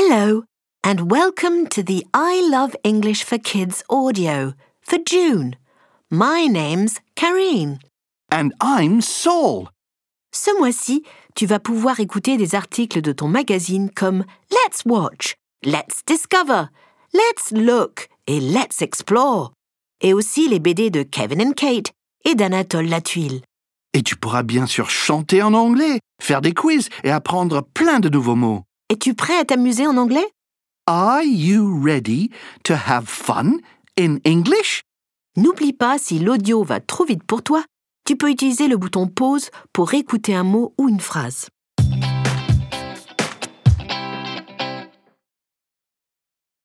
Hello, and welcome to the I Love English for Kids audio for June. My name's Karine. And I'm Saul. Ce mois-ci, tu vas pouvoir écouter des articles de ton magazine comme Let's Watch, Let's Discover, Let's Look et Let's Explore. Et aussi les BD de Kevin and Kate et d'Anatole Latuile. Et tu pourras bien sûr chanter en anglais, faire des quiz et apprendre plein de nouveaux mots. Es-tu prêt à t'amuser en anglais? Are you ready to have fun in English? N'oublie pas, si l'audio va trop vite pour toi, tu peux utiliser le bouton pause pour écouter un mot ou une phrase.